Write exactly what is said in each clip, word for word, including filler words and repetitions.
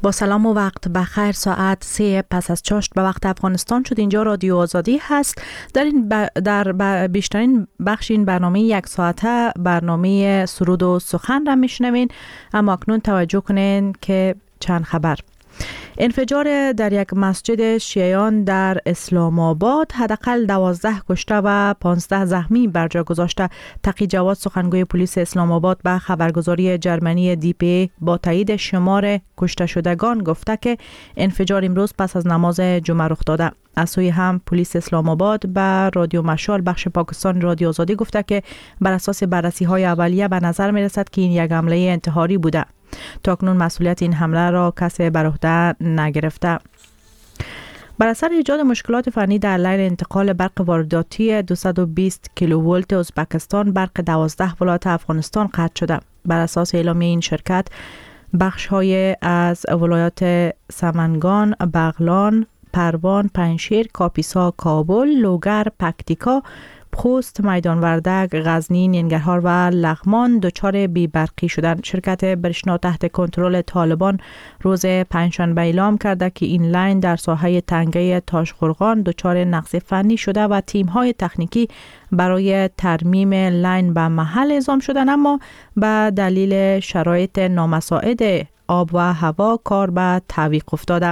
با سلام و وقت بخیر. ساعت سه پس از چاشت به وقت افغانستان شد. اینجا رادیو آزادی هست. در این ب... در ب... بیشترین بخش این برنامه یک ساعته برنامه سرود و سخن را میشنوین. اما اکنون توجه کنین که چند خبر. انفجار در یک مسجد شیعیان در اسلام آباد حداقل دوازده کشته و پانزده زخمی بر جا گذاشته. تقی جواد سخنگوی پلیس اسلام آباد به خبرگزاری جرمنی دی پی با تایید شمار کشته شدگان گفته که انفجار امروز پس از نماز جمعه رخ داده. از سوی هم پلیس اسلام آباد به رادیو مشال بخش پاکستان رادیو آزادی گفته که بر اساس بررسی های اولیه به نظر می رسد که این یک حمله انتحاری بوده. تا اکنون مسئولیت این حمله را کسی بر عهده نگرفته. بر اثر ایجاد مشکلات فنی در لیل انتقال برق وارداتی دویست و بیست کیلوولت ازبکستان، برق دوازده ولایت افغانستان قطع شده. بر اساس اعلامیه این شرکت، بخش های از ولایات سمنگان، بغلان، پروان، پنجشیر، کاپیسا، کابل، لوگر، پکتیکا، خوست، میدان وردک، غزنی، ننگرهار و لغمان دچار بی‌برقی شدند. شرکت برشنا تحت کنترل طالبان روز پنجشنبه اعلام کرده که این لاین در ساحه تنگه تاشقرغان دچار نقص فنی شده و تیم‌های تکنیکی برای ترمیم لاین به محل اعزام شدند، اما به دلیل شرایط نامساعد آب و هوا کار به تعویق افتاده.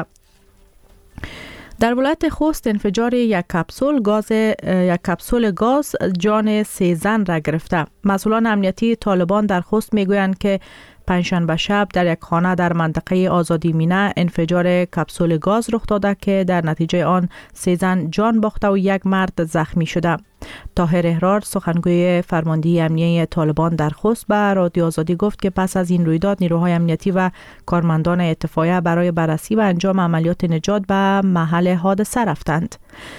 در ولایت خوست انفجار یک کپسول گاز یک کپسول گاز جان سه زن را گرفته. مسئولان امنیتی طالبان در خوست میگویند که پنجشنبه شب در یک خانه در منطقه آزادی مینه انفجار کپسول گاز رخ داده که در نتیجه آن سه زن جان باخته و یک مرد زخمی شده. طاهر احرار سخنگوی فرماندهی امنیتی طالبان در خوست به رادیو آزادی گفت که پس از این رویداد نیروهای امنیتی و کارمندان اطفائیه برای بررسی و انجام عملیات نجات به محل حادثه رفتند.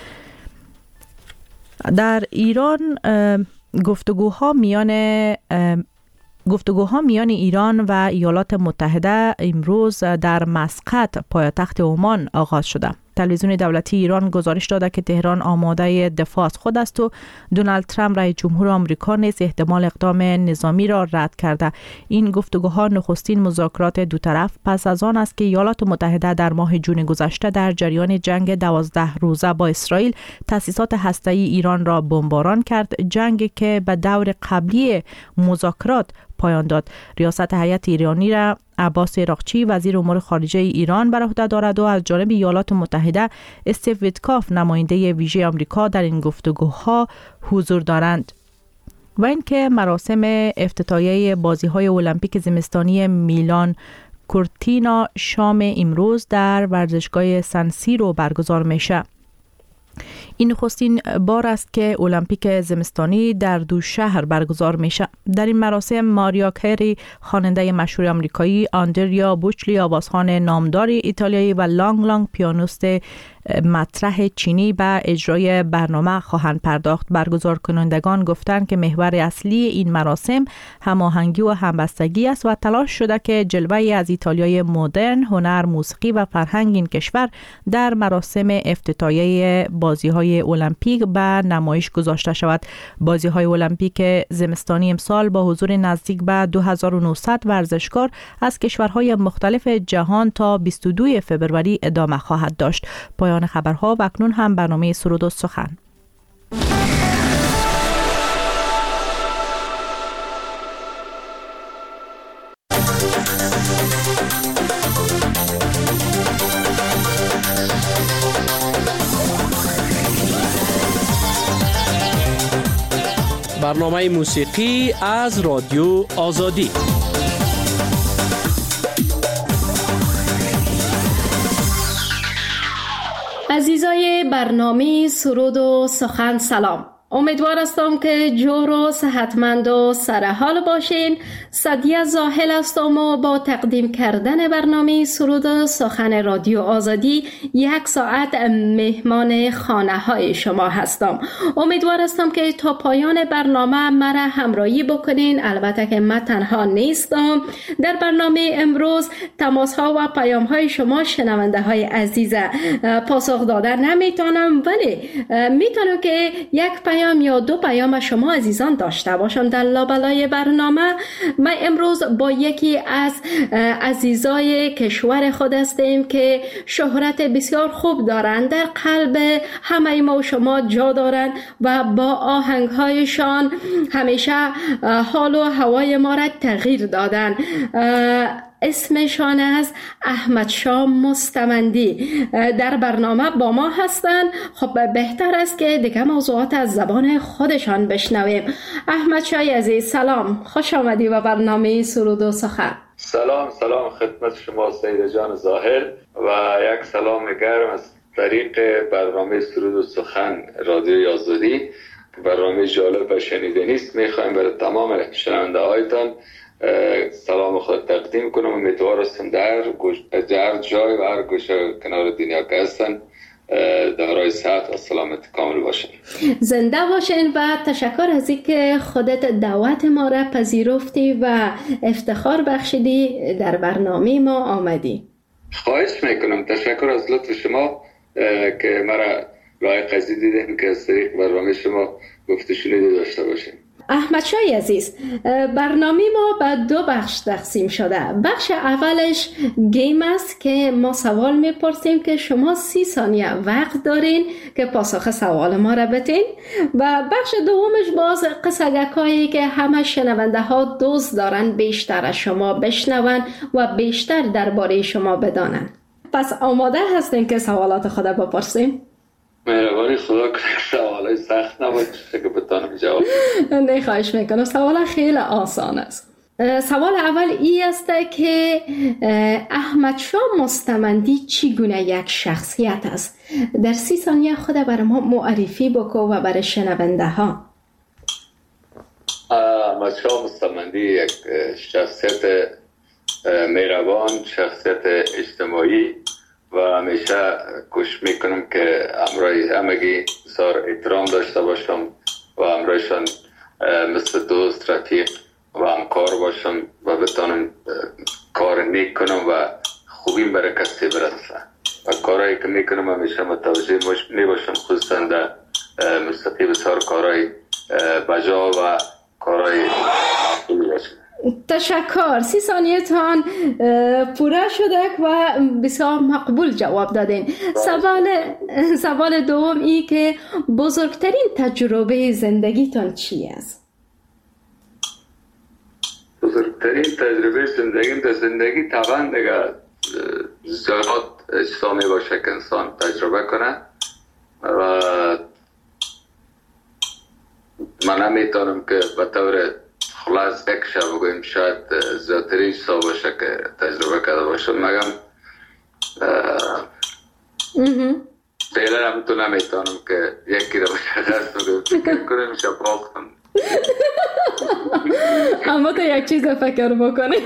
در ایران گفتگوها میان گفتگوها میان ایران و ایالات متحده امروز در مسقط پایتخت عمان آغاز شده. تلویزیون دولتی ایران گزارش داده که تهران آماده دفاع از خود است و دونالد ترامپ رئیس جمهور آمریکا نیز احتمال اقدام نظامی را رد کرده. این گفتگوها نخستین مذاکرات دو طرف پس از آن است که ایالات متحده در ماه جون گذشته در جریان جنگ دوازده روزه با اسرائیل تأسیسات هسته‌ای ایران را بمباران کرد، جنگی که به دور قبلی مذاکرات پایان داد. ریاست هیئت ایرانی را عباس عراقچی وزیر امور خارجه ایران بر عهده دارد و از جانب ایالات متحده استیو ویتکاف نماینده ویژه آمریکا در این گفتگوها حضور دارند. و اینکه مراسم افتتاحیه بازی‌های المپیک زمستانی میلان کورتینا شام امروز در ورزشگاه سن سیرو برگزار میشه. این نخستین بار است که المپیک زمستانی در دو شهر برگزار میشه. در این مراسم ماریا کری خواننده مشهور آمریکایی، آندریا بوچلی آوازخوان نامدار ایتالیایی و لانگ لانگ پیانیست مطرح چینی به اجرای برنامه خواهند پرداخت. برگزار کنندگان گفتند که محور اصلی این مراسم هماهنگی و همبستگی است و تلاش شده که جلوه‌ای از ایتالیای مدرن، هنر، موسیقی و فرهنگ این کشور در مراسم افتتاحیه بازی‌های المپیک به نمایش گذاشته شود. بازی‌های المپیک زمستانی امسال با حضور نزدیک به دو هزار و نهصد ورزشکار از کشورهای مختلف جهان تا بیست و دو فوریه ادامه خواهد داشت. پایان خبرها و اکنون هم برنامه سرود و سخن. برنامه موسیقی از رادیو آزادی. عزیزای برنامه سرود و سخن سلام. امیدوار هستم که جور و صحتمند و سرحال باشین. سعدیه زاهل هستم و با تقدیم کردن برنامه سرود و سخن رادیو آزادی یک ساعت مهمان خانه های شما هستم. امیدوار هستم که تا پایان برنامه مرا همراهی بکنین. البته که من تنها نیستم. در برنامه امروز تماس ها و پیام های شما شنونده های عزیز پاسخ دادن نمیتونم، ولی میتونم که یک پیام پیام یا دو پیام شما عزیزان داشته باشم در لابلای برنامه. ما امروز با یکی از عزیزای کشور خود هستیم که شهرت بسیار خوب دارند، در قلب همه ما و شما جا دارند و با آهنگهایشان همیشه حال و هوای ما را تغییر دادن. اسمشان از احمد شاه مستمندی در برنامه با ما هستند. خب بهتر است که دیگه موضوعات از زبان خودشان بشنویم. احمد شاه عزیز سلام، خوش آمدی به برنامه سرود و سخن. سلام سلام خدمت شما سید جان ظاهر و یک سلام گرم از طریق برنامه سرود و سخن رادیو آزادی. برنامه جالب و شنیدنی است. میخوایم برای تمام شنونده هایتان سلام خود تقدیم کنم. امیدوار هستم در هر جای و هر گوشه کنار دنیا که هستن دارای صحت و سلامت کامل باشین. زنده باشین و تشکر از اینکه خودت دعوت ما را پذیرفتی و افتخار بخشیدی در برنامه ما آمدی. خواهش میکنم. تشکر از لطف شما که مرا لایق از دیدین که از طریق برنامه شما گفته شنیده داشته باشین. احمد شاه عزیز، برنامه ما به دو بخش تقسیم شده. بخش اولش گیم است که ما سوال میپرسیم که شما سی ثانیه وقت دارین که پاسخ سوال ما را بدین و بخش دومش باز قصگکایی که همه شنونده ها دوست دارن بیشتر از شما بشنون و بیشتر درباره شما بدانن. پس آماده هستین که سوالات خود بپرسیم؟ مهربانی خدا کنه سوالای سخت نباشه که بتونم جواب. نه خواهش میکنم. سوال خیلی آسان است. سوال اول ای است که احمد شاه مستمندی چگونه یک شخصیت است؟ در سی ثانیه خود برای ما معرفی بکو و برای شنونده ها. احمد شاه مستمندی یک شخصیت مهربان، شخصیت اجتماعی و همیشه کوشش میکنم که امرای همگی بسیار احترام داشته باشم و امرایشان مثل دوست، رفیق و همکار باشم و بتانم کار نیک کنم و خوبیم برای کسی برسم و کارهایی که میکنم همیشه متوجه میباشم، خصوصا در موسیقی بسیار کارهای بجا و کارهای خوبی باشم. تشکر. سی ثانیه تان پوره شده و بسیار مقبول جواب دادین. سوال سوال دوم ای که بزرگترین تجربه زندگیتان چی است؟ بزرگترین تجربه زندگیم در زندگی طبعا دیگه زیاد اجسا می باشه که انسان تجربه کنه و من نمیتونم که به طور خلاص یک شب بگویم شاید زیادترین سا باشه که تجربه کرده باشم، مگم فعلا هم تو نمیتونم که یکی رو بشخص بگویم فکر کنیم شب باختم. اما تو یک چیز فکر بکنیم.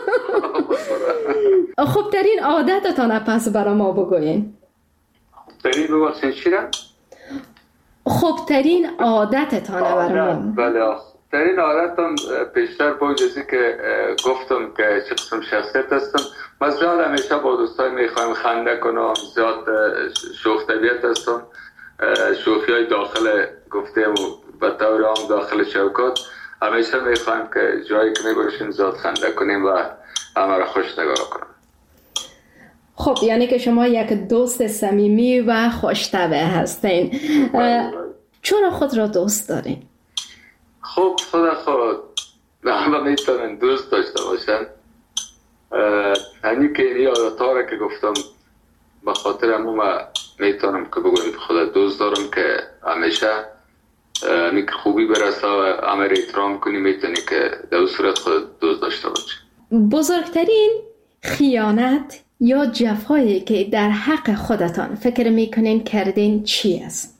خوبترین عادتتان پس برای ما بگوین. خوبترین ببخشین چی را؟ خوبترین عادتتان برای ما. بله، خوبترین عادتم پیشتر با جزی که گفتم که چه قسم شخصیت هستم. من زیاد همیشه با دوستای میخوایم خنده کنم، زیاد شوخ طبیعت هستم. شوخی های داخل گفتیم و طور عام داخل شوکات همیشه میخوایم که جایی که میباشیم زیاد خنده کنیم و همه را خوش نگاه کنیم. خب یعنی که شما یک دوست صمیمی و خوش‌طبع هستین. چرا خود را دوست دارین؟ خب خدا خود همه میتونن دوست داشته باشن. همین که این عادت‌ها را که گفتم به خاطر همون میتونم که بگویم خدا دوست دارم که همیشه همین که خوبی برسه و همه را احترام کنی، میتونی که در صورت خود دوست داشته باشی. بزرگترین خیانت یا جفایی که در حق خودتان فکر میکنین کردین چی است؟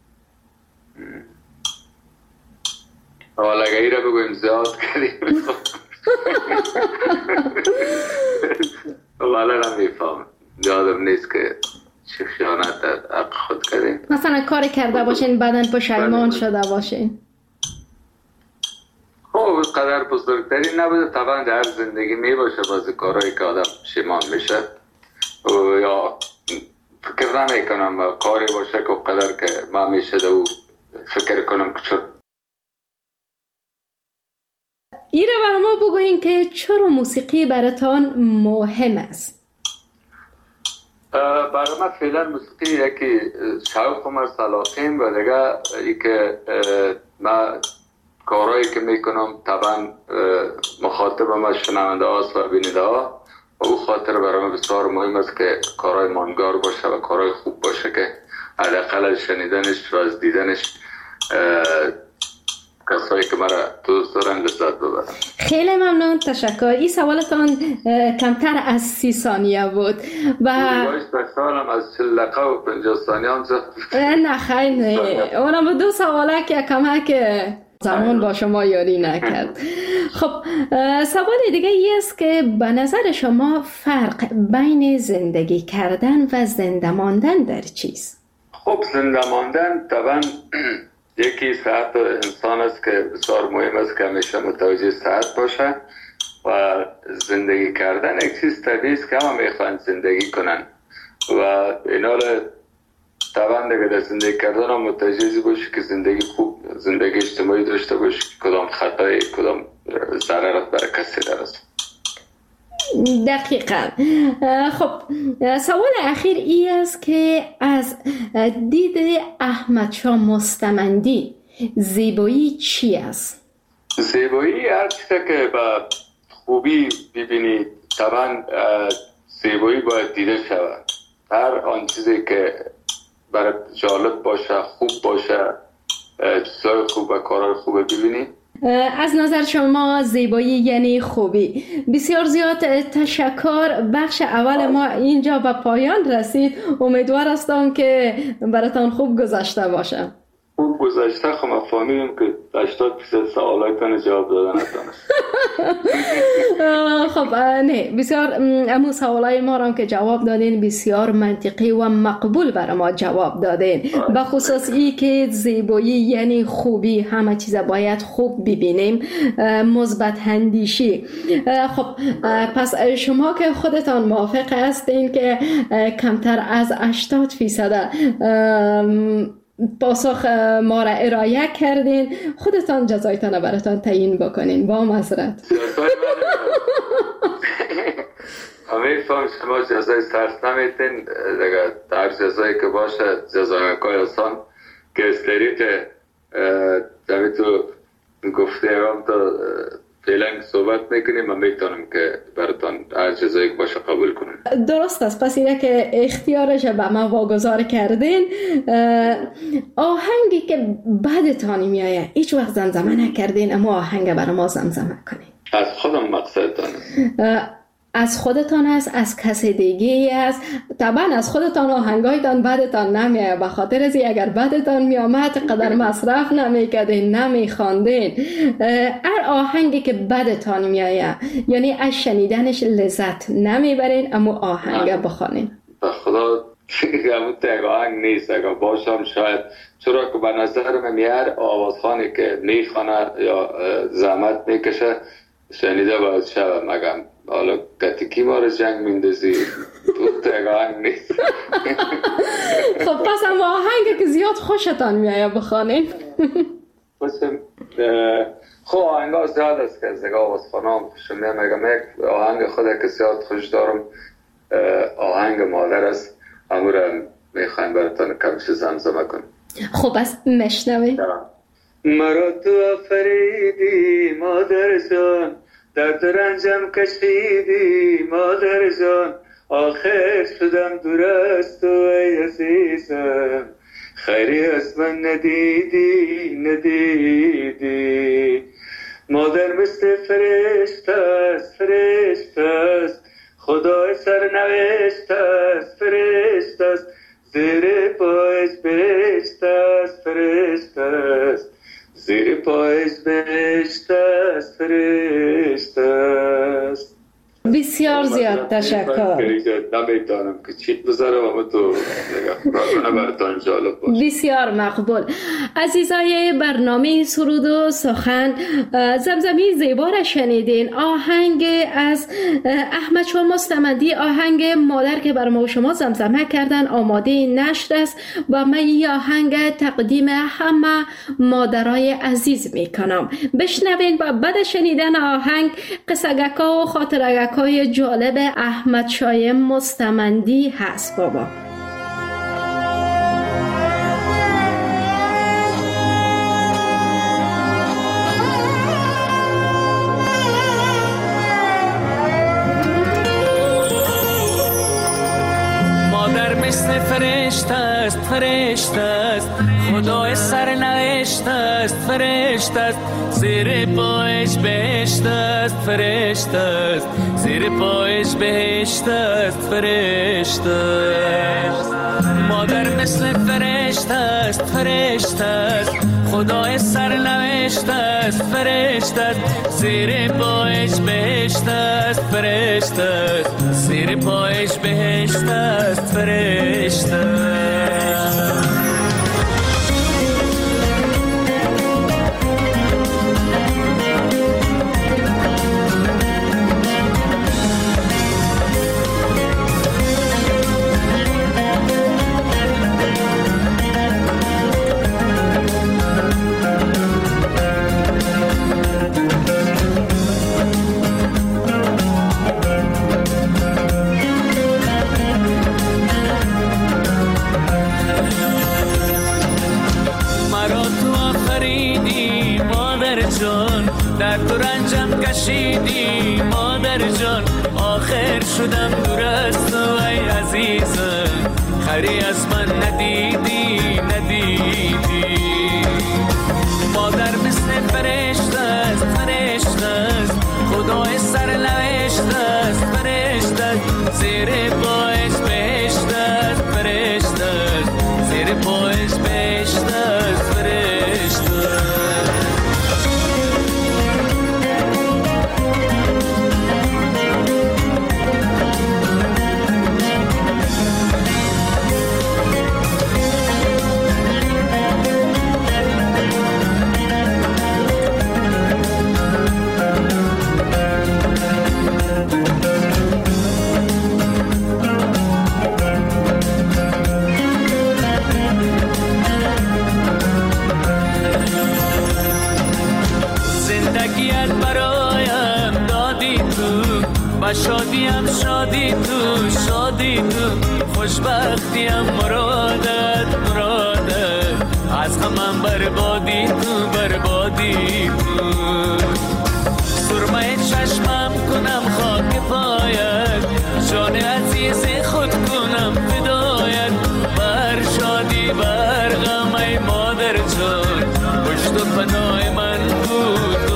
حالا اگه ای را بگویم زیاد کردیم والا نمیفهم، یادم نیست که چه خیانت در حق خود کردیم. مثلا کاری کرده باشین بعدن پشیمان شده باشین. خب قدر بزرگتری نبوده، طبعا در زندگی می باشه بعضی کارهایی که آدم پشیمان میشه یا فکر نمی کنم کاری باشه که قدر که من میشه او فکر کنم که چون ایره برای ما بگوین که چرا موسیقی براتان مهم است؟ برای من فعلا موسیقی یکی شوق و علاقه‌ام و دیگه ای که من کارهایی که میکنم طبعا مخاطب ما شنونده هاست و بیننده ها و او خاطر برای من بسیار مهم است که کارهای ماندگار باشه و کارهای خوب باشه که حداقل از شنیدنش و از دیدنش کسایی که مرا دوست دارن لذت ببرن. خیلی ممنون، تشکر. این سوالتان کمتر از سی ثانیه بود و باید سالم از چل دقیقه و پنجاه ثانیه هم زد. نه خیلی نه، اونم دو سواله که کمک زمان با شما یاری نکرد. خب سوال دیگه ای است که به نظر شما فرق بین زندگی کردن و زنده ماندن در چیست؟ خب زنده ماندن طبعا یکی صحت انسان است که بسیار مهم است که همیشه متوجه صحت باشه و زندگی کردن یک چیز طبیعی است که همه میخوان زندگی کنن و این حال طبعا دیگه در زندگی کردن هم متوجه باشی که زندگی خوب زندگی اجتماعی داشته باشی کدام خطای کدام ضررت برای کسی درست. دقیقا. خب سوال اخیر ای است که از دید احمد شاه مستمندی زیبایی چی است؟ زیبایی هر چیزی که با خوبی ببینی طبعا زیبایی باید دیده شود. هر آن چیزی که برای جالب باشه خوب باشه چیزای خوب و کارهای خوب ببینی. از نظر شما زیبایی یعنی خوبی. بسیار زیاد تشکر. بخش اول ما اینجا به پایان رسید. امیدوار هستم که براتان خوب گذشته باشه. خوب گذشته خب ما فهمیدیم که هشتاد درصد سوالاتون جواب دادن نتونست. خب نه بسیار امو سوالای ما را که جواب دادین بسیار منطقی و مقبول برای ما جواب دادین. به خصوص ای که زیبایی یعنی خوبی، همه چیز باید خوب ببینیم، مثبت اندیشی. خب پس شما که خودتان موافق هستین که کمتر از هشتاد درصد پاسخ ما را ارائه کردین، خودتان جزایتان براتان تعیین بکنین با معذرت. همه فهم شما جزای سرس نمیتین دیگه، در جزایی که باشه جزای مکای آسان که از طریق زمین تو گفته هم تا فعلا صحبت میکنیم و میتونم که براتان هر جزایی که باشه قبول کنیم. درست است. پس اینه که اختیارش به ما واگذار کردین. آهنگی که بعدتان میایه هیچ وقت زمزمه نکردین اما آهنگ برای ما زمزمه کنین. از خودم مقصدتانه. از خودتان است، از کسی دیگه است. طبعا از خودتان آهنگایتان بعدتان نمیایه، به خاطر ازی اگر بعدتان میامد قدر مصرف نمیکردین نمیخواندین. هر آهنگی که بعدتان میایه یعنی از شنیدنش لذت نمیبرین اما آهنگ بخوانین. به خدا همون تک آهنگ نیست اگر باشم شاید، چرا که به نظر من هر آوازخانی که میخوانه یا زحمت میکشه شنیده باید شود. مگم حالا کتیکی ما رو جنگ میندازی تو تک آهنگ نیست. خب پس اما آهنگ که زیاد خوشتان میایه بخوانین. خب آهنگ ها زیاد است که از نگاه آوازخانه هم خوشم میام. مگم یک آهنگ خود که زیاد خوش دارم آهنگ مادر است، همون رو میخوایم براتان کمش زمزمه کنم. خب بس مشنوی. مرا تو آفریدی مادر جان، درد رنجم کشیدی مادر جان، آخر شدم دور از تو ای عزیزم، خیری از من ندیدی ندیدی. مادر مثل فرشته است فرشته است، خدای سرنوشت است فرشته است، زیر پایش بهشت است فرشته است، زیر پایش بهشت است فرشته است. بسیار زیاد تشکر. نمیتونم که چیت بذارم اما تو پروگرام براتون جالب باشه. بسیار مقبول. عزیزای برنامه سرود و سخن، زمزمه زیبا را شنیدین. آهنگ از احمد شاه مستمندی، آهنگ مادر که بر ما شما زمزمه کردن، آماده نشر است و من این آهنگ تقدیم همه مادرای عزیز میکنم. بشنوین و بعد شنیدن آهنگ قصگکا و خاطرگکای جالب احمد شاه مستمندی هست. بابا مثل فرشته است، فرشته است، خدای سرنوشت است، فرشته است، زیر پایش بهشت است، فرشته است، زیر پایش بهشت است، فرشته است. مادر مثل فرشته است، فرشته است، خدای سرنوشت است، فرشته است، زیر پایش بهشت است، فرشته است، زیر پایش بهشت است، فرشته است. در تو رنجم کشیدی مادر جان، آخر شدم دور از تو ای عزیزم، خری از من ندیدی ندیدی. مادر مثل فرشته است، فرشته است، خدای سرنوشت است، فرشته است، زیر پایش بهشت است، فرشته است، زیر پایش بهشت است، فرشته است. شادیم شادی تو، شادی تو، خوشبختیم مرادت مرادت، از غمم بربادی تو، بربادی تو. سرمه چشمم کنم خاک پایت، جان عزیز خود کنم فدایت، بر شادی بر غم ای مادر جان، پشت و پناه من بود.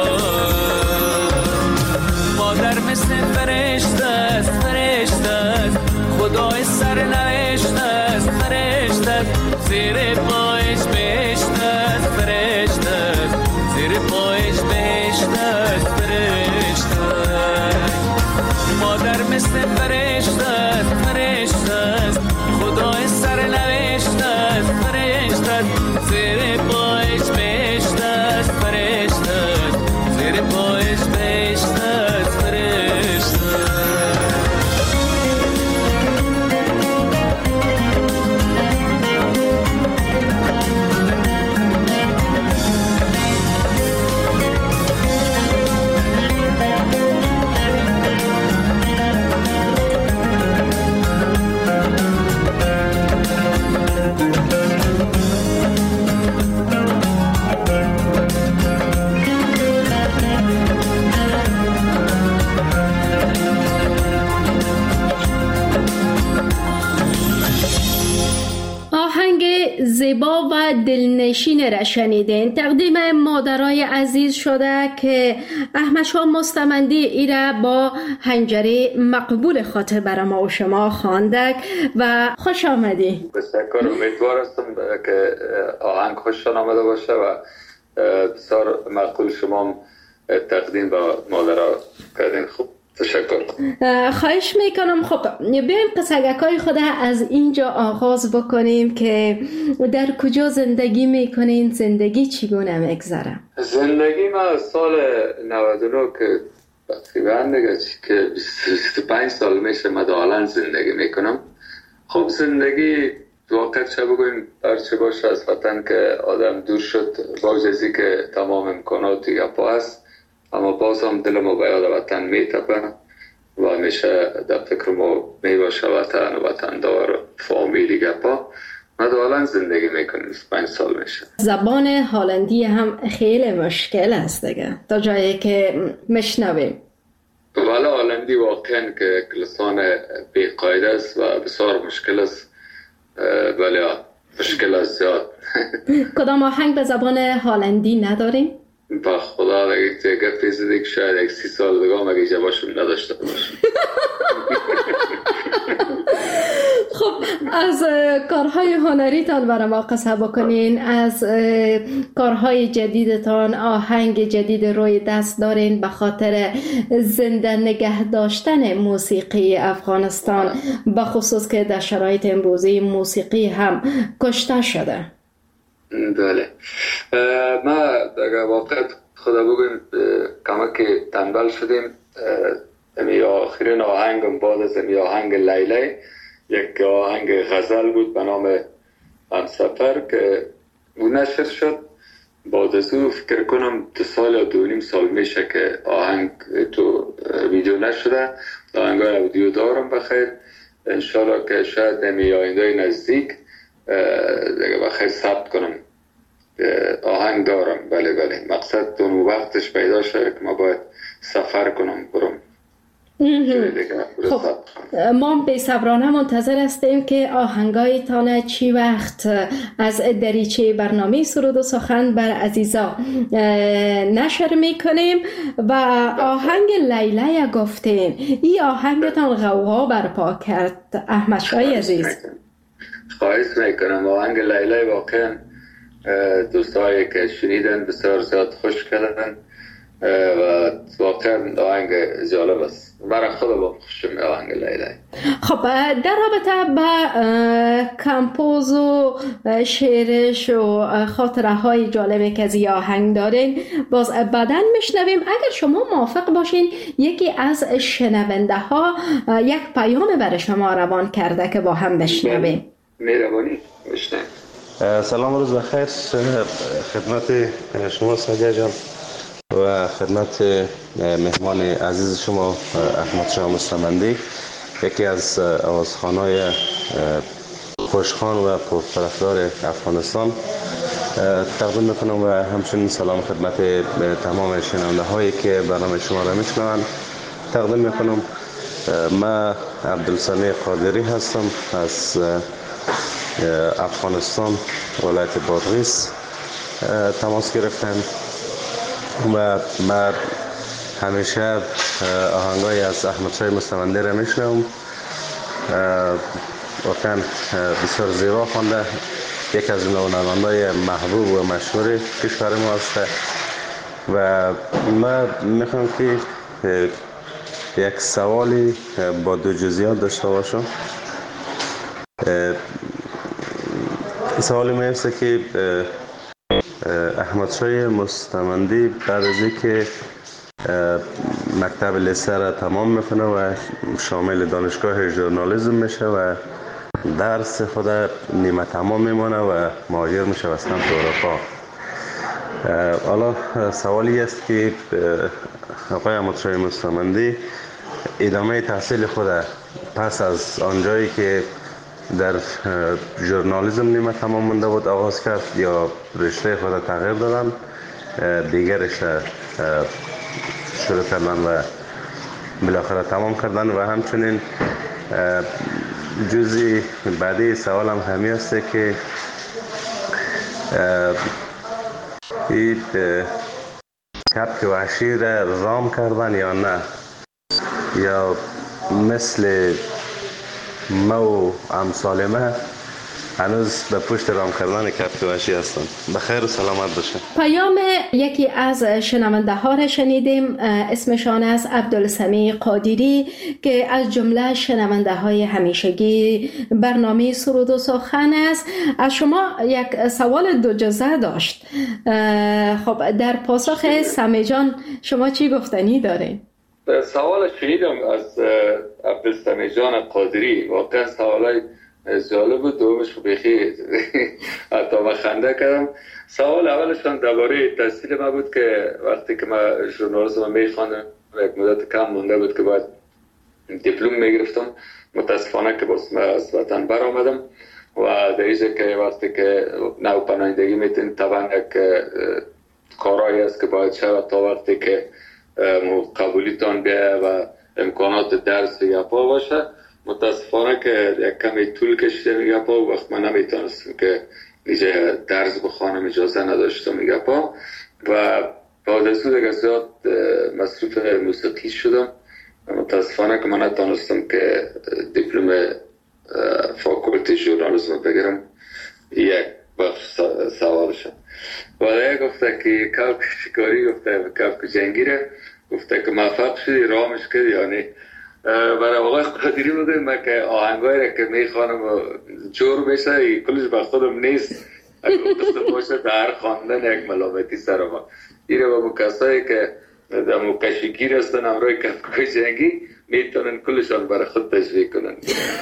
مادر مثل فرشته است، فرشته است، خدای سرنوشت است، فرشته است، زیر پایش بهشت است، فرشته است، زیر پایش بهشت است، فرشته است. مادر مثل فرشته است، فرشته است، خدای سرنوشت است، فرشته است، زیر پایش بهشت است، فرشته است، زیر پایش بهشت است، فرشته. زیبا و دلنشین را شنیدین، تقدیم مادرای عزیز شده که احمد شاه مستمندی ایره با حنجره مقبول خاطر برای ما و شما خواندک و خوش آمدی. بسیار امیدوار هستم که آهنگ خوششان آمده باشه و بسیار مقبول شما تقدیم با مادرها کردین. خوب تشکر. خواهش میکنم. خب بیایم قصگکای خود از اینجا آغاز بکنیم که در کجا زندگی میکنین، زندگی چگونه میگذره؟ زندگی ما سال نود و نه که تقریبا دیگه که بیست و پنج سال میشه من دالان زندگی میکنم. خب زندگی واقعا چه بگویم هرچه باشه از وطن که آدم دور شد با جزی که تمام امکاناتی گپا هست، اما باز هم دل ما به یاد وطن میتپه و همیشه در فکر ما میباشه وطن و وطن دار و فامیلی گپا. ما دالان زندگی میکنیم بیست و پنج سال میشه. زبان هلندی هم خیلی مشکل است دیگه تا جایی که مشنویم. ولی هلندی واقعا که لسان بی‌قاعده است و بسیار مشکل است، ولی مشکل است زیاد. کدام آهنگ به زبان هلندی نداریم؟ با خدا دیگه گفت زدی که شاید یک سی سال دیگه هم اگه جوابشون نداشته باشم. خب از کارهای هنریتان برای ما قصه بکنین، از کارهای جدیدتان آهنگ جدید روی دست دارین به خاطر زنده نگه داشتن موسیقی افغانستان، به خصوص که در شرایط امروزی موسیقی هم کشته شده. بله، ما در واقع خدا بگویم کمک تنبل شدیم. امی آخرین آهنگم بعد از امی آهنگ لیلی یک آهنگ غزل بود به نام همسفر که او نشر شد. بعد از او فکر کنم دو سال یا دو نیم سال میشه که آهنگ تو ویدیو نشده. آهنگای اودیو دارم بخیر، انشالله که شاید امی آینده نزدیک دیگه بخیر ثبت کنم. آهنگ دارم. بله بله، مقصد اون وقتش پیدا شده که ما باید سفر کنم برم. خب ما به صبرانه منتظر هستیم که آهنگایتان چی وقت از دریچه برنامه سرود و سخن بر عزیزا نشر میکنیم. و آهنگ لیلی گفتین، این آهنگتان غوغا برپا کرد احمد شای عزیز. خواهش میکنم. آهنگ لیلی واقعا دوستایی که شنیدن بسیار زیاد خوش کردن و واقعا آهنگ جالب است. برای خود با خوشم آهنگ لیلی. خب در رابطه با کمپوز و شعرش و خاطره های جالبی که از این آهنگ دارین باز بعداً میشنویم. اگر شما موافق باشین یکی از شنونده ها یک پیام برای شما روان کرده که با هم بشنویم. مهربانی بشنویم. سلام، روز بخیر خدمت شما سعدیه جان و خدمت مهمان عزیز شما احمد شاه مستمندی، یکی از آوازخوان‌های خوشخوان و پرطرفدار افغانستان تقدیم میکنم و همچنین سلام خدمت تمام شنونده هایی که برنامه شما را میشنوند تقدیم میکنم. من عبدالسمیع قادری هستم از افغانستان، ولایت بادغیس تماس گرفتم و من همیشه آهنگای از احمد شاه مستمندی را میشنوم. واقعا بسیار زیبا خوانده، یک از نواننده‌های محبوب و مشهور کشور ما است و من میخوام که یک سوالی با دو جزئیات داشته باشم. سوالی میفته که احمد شاه مستمندی بعد از اینکه مکتب لیسه را تمام میکنه و شامل دانشگاه ژورنالیسم میشه و درس خود نیمه تمام میمانه و مهاجر میشه و سمت اروپا. حالا سوالی است که آقای احمد شاه مستمندی ادامه تحصیل خود پس از آنجایی که در ژورنالیسم نیمه تمام مونده بود آغاز کرد یا رشته خود تغییر دادن دیگرش شروع کردن و بالاخره تمام کردن؟ و همچنین جزئی بعدی سوالم همی است که این کپک وحشی را رام کردن یا نه، یا مثل ما و امثال ما هنوز به پشت رام کردن کفک وحشی هستن. بخیر و سلامت باشه. پیام یکی از شنونده ها را شنیدیم، اسمشان است عبدالسمیع قادری که از جمله شنونده های همیشگی برنامه سرود و سخن است. از شما یک سوال دو جزء داشت. خب در پاسخ سمی جان شما چی گفتنی دارین؟ سوال شنیدم از عبدالسمیع جان قادری، واقعا سوالای جالب بود. دومش بخیر حتی من خنده کردم. سوال اولشان درباره تحصیل ما بود که وقتی که من ژورنالیسم میخواندم یک مدت کم مونده بود که باید دیپلم میگرفتم. متاسفانه که باز من از وطن برآمدم و در اینجا که وقتی که نو پناهندگی میتین طبعا یک کارایی است که باید شود تا وقتی که قبولیتان بیایه و امکانات درس یا پا باشه. متاسفانه که یک کمی طول کشیده میگه پا و وقت من نمیتونستم که اینجا درس بخوانم، اجازه نداشتم میگه پا و بعد از اون دیگه زیاد مصروف موسیقی شدم. متاسفانه که من نتونستم که دیپلم فاکولتی ژورنالیسم بگیرم. یک بخش سوالشم و دیگه گفته که کفک شکاری، گفته کفک جنگیره، گفته که موفق شدی رامش کردی یا نه. برای آقای قادری بوده من که آهنگایی را که میخوانم و جور میشه کلش به خودم نیست، اگه گفته باشه در خواندن یک ملامتی سر ما. این رو با کسایی که در مکشگیر هستن امروی کفکای جنگی میتونن کلشان برای خود تشویق کنن.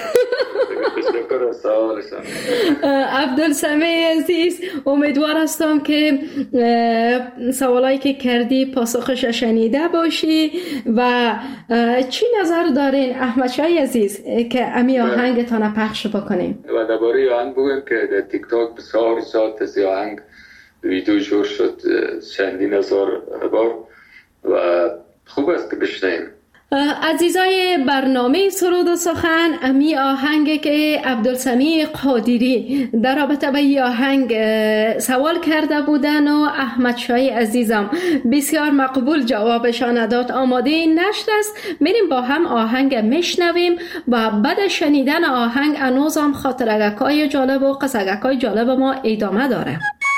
تشکر و سوالشان. عبدالسمیع عزیز، امیدوار هستم که سوالایی که کردی پاسخش شنیده باشی و چی نظر دارین احمد شای عزیز که امی آهنگتان پخش بکنیم؟ و درباره آهنگ بگم که در تیک تاک بسیار ساعت از آهنگ ویدیو جور شد چندین هزار بار و خوب است که بشنیم. عزیزای برنامه سرود و سخن، امی آهنگ که عبدالسمیع قادری در رابطه با این آهنگ سوال کرده بودن و احمد شای عزیزم بسیار مقبول جوابشان داد. آماده نشت است، میریم با هم آهنگ میشنویم و بعد شنیدن آهنگ انوزم خاطرگکای جالب و قصگکای جالب ما ادامه داره.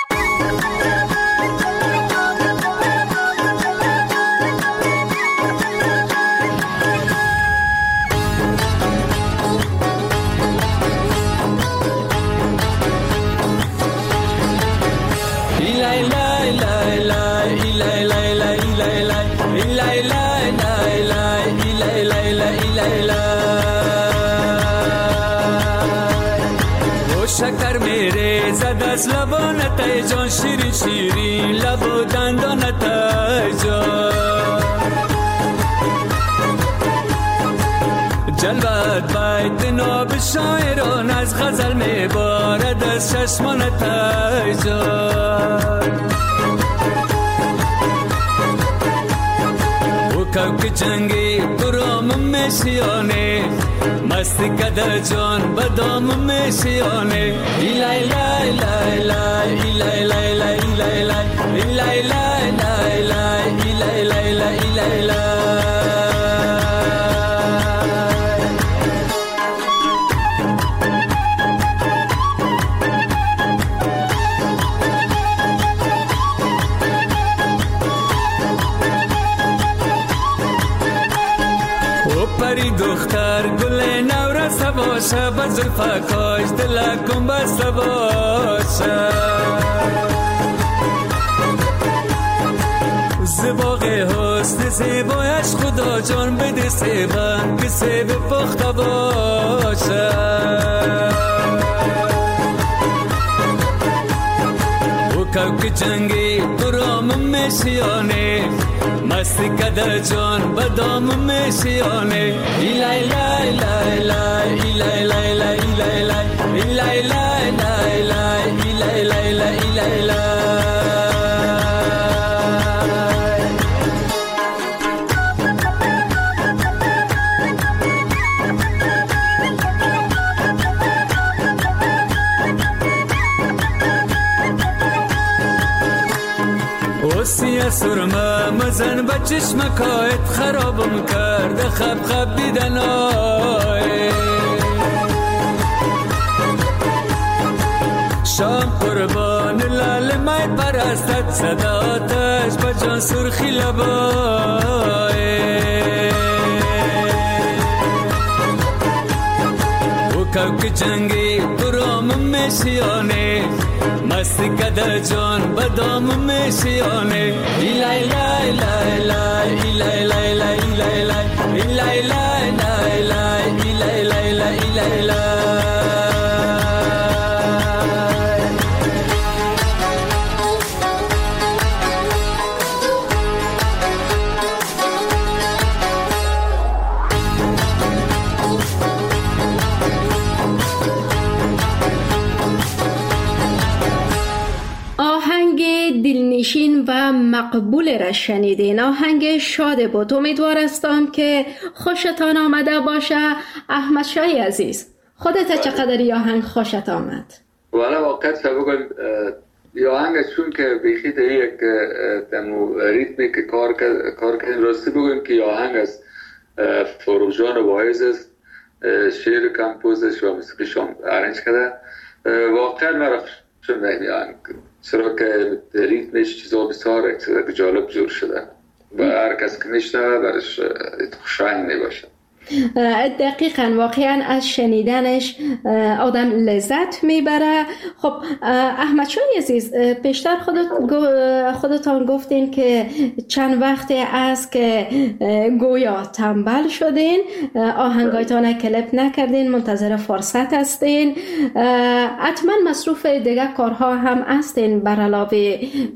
شکر میره زد از لبانت ای جان، شیرین شیرین لب و دندانت ای جان، جلوت بیت ناب شاعران از غزل میبارد از چشمانت ای جان. و کوک جنگی برام میشیانه، مستی کده جان بدام میشیانه. ایلای لای لای لای ایلای لای لای ایلای لای ایلای لای لای لای ایلای لای لای ایلای لای. دختر گل نورس باشه، بزلفکاش دلکم بسته باشه، زباق حسن زیبایش خدا جان بده سیبن که سیب پخته باشه. و کوک جنگی برام میشیانه، مستی کده جان بدام میشیانه. ایلای لای لای لای ایلای لای لای ایلای لای ایلای لای لای لای ایلای لای لای ایلای لای. سیه سرمه مزن به چشمکایت خرابم کرده، خب خب دیدن آی شام قربان لال مای پرستت صدا آتش بجان سرخی لبای و کوک جنگی برام میشیانه مستی کده جان بدام میشیانه ایلای لای لای لای ایلای لای لای ایلای لای ایلای لای لای لای ایلای لای لای ایلای لای. دلنشین و مقبول را شنیدین. آهنگ شاد بود. امیدوار هستم که خوشتان آمده باشه. احمد شاهی عزیز، خودت چقدر این آهنگ خوشت آمد؟ والا واقعا بگم این آهنگ چون که بیخی در یک دمو ریتمی که کار کار کردن راستی بگم که این آهنگ از فروغ جان واعظ است، شعر کمپوزش و موسیقیش هم ارنج کرده. واقعا مرا چون این آهنگ چرا که ریتمش چیزا بسیار جالب جور شده و هر کس که میشنوه برش خوشایند میباشه. دقیقاً واقعاً از شنیدنش آدم لذت میبره. خب احمد شاهی عزیز، پیشتر خودت خودتان گفتین که چند وقتی است که گویا تنبل شدین، آهنگایتان کلیپ نکردین، منتظر فرصت هستین. حتما مصروف دیگه کارها هم هستین بر علاوه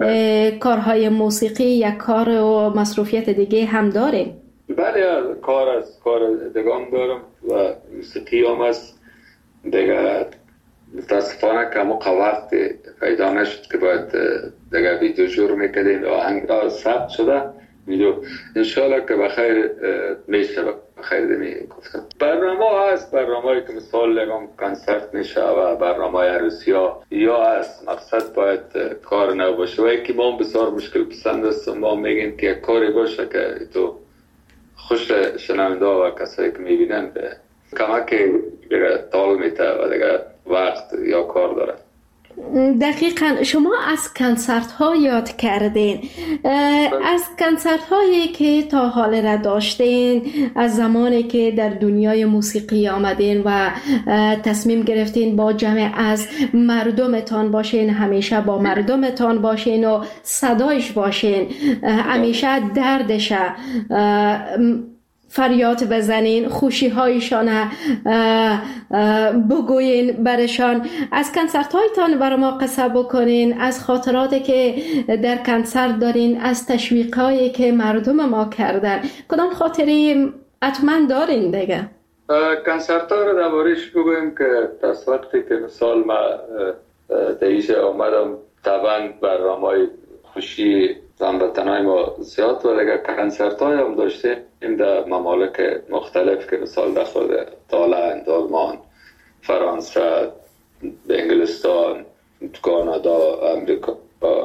کارهای موسیقی یا کار و مصروفیت دیگه هم دارین؟ بله، کار از کار دگام دارم و موسیقی هم است دیگه. متاسفانه که موقع وقت پیدا نشد که باید دیگه ویدیو جور میکردیم. آهنگ ثبت شده ویدیو، انشالله که بخیر میشه. بخیر دمی گفتم برنامه هست، برنامه که مثال لگم کنسرت میشه و برنامه عروسی ها یا هست. مقصد باید کار نو باشه و یکی ما بسیار مشکل پسند است. ما میگیم که کاری باشه که تو خوش شنونده و کسایی که میبینن به کمک دیگه تال میته و دیگه وقت یا کار داره. دقیقاً شما از کنسرت ها یاد کردین. از کنسرت هایی که تا حال را داشتین، از زمانی که در دنیای موسیقی آمدین و تصمیم گرفتین با جمع از مردمتان باشین، همیشه با مردمتان باشین و صدایش باشین، همیشه دردش فریاد بزنین، خوشی هایشان بگوین برشان. از کنسرت هایتان برای ما قصه بکنین، از خاطراتی که در کنسرت دارین، از تشویق هایی که مردم ما کردن. کدام خاطری حتما دارین دیگه؟ کنسرت ها رو دربارش بگویم که از وقتی که مثال ما دیشه آمدم طبعا برنامه خوشی هموطنای ما زیاد و دیگه کنسرت های هم داشته این در ممالک مختلف که مثال در خود تایلند، آلمان، فرانسه، انگلستان، کانادا، امریکا،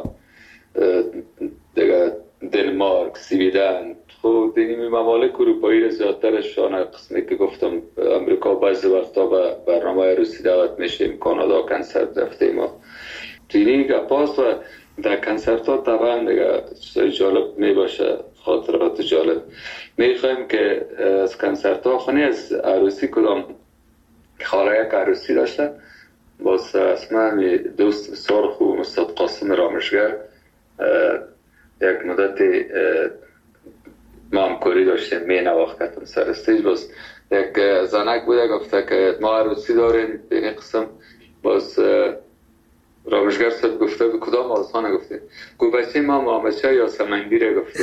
دیگه دنمارک، سویدن. خب دیگه ممالک اروپایی زیادترشان قسمی که گفتم امریکا بعضی وقتا به برنامه عروسی دعوت میشیم، کانادا کنسرت رفتیم و دیگه گپاست و در کنسرت ها طبعا دیگه چیزای جالب می باشه، خاطرات جالب. می خواهیم که از کنسرت ها خونی از عروسی کدام خاله یک عروسی داشته باز اسمه دوست بسیار خوب استاد قاسم رامشگر یک مدت ما همکاری داشتیم، می نواختم سر استیج. باز یک زنک بوده گفته که ما عروسی داریم به این قسم. باز رامشگر صاحب گفته به کدام آسانه گفته گو بچه ما مامچه یا سمنگیره گفته.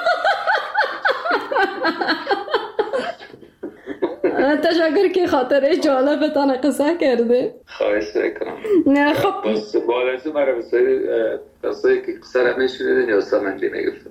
تشکر که خاطره جالبتان قصه کرده. خواهش کنم. نه خب بس بالازو مرا بسایی قصه که قصه را میشونیدن یا سمنگی میگفتن.